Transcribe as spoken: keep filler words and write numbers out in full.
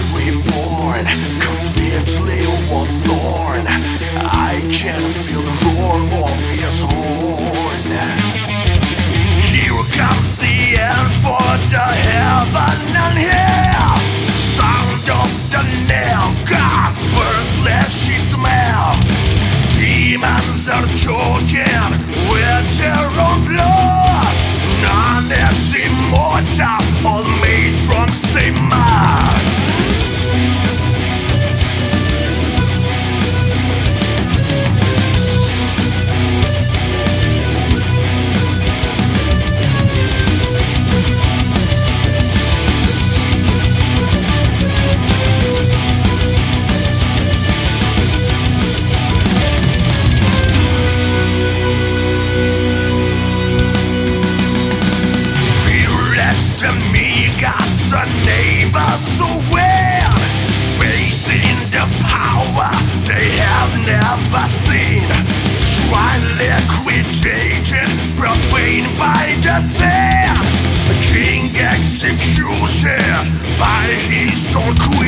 reborn, completely one thorn. I can feel the roar of his horn. Here comes the end for the heaven and hell. Sound of the nail, God's burnt fleshy smell. Demons are choking with their own blood. None is immortal, all made from same mud. Neighbors so weird, facing the power they have never seen. Try liquidated, profaned by the sin. A king executed by his own queen.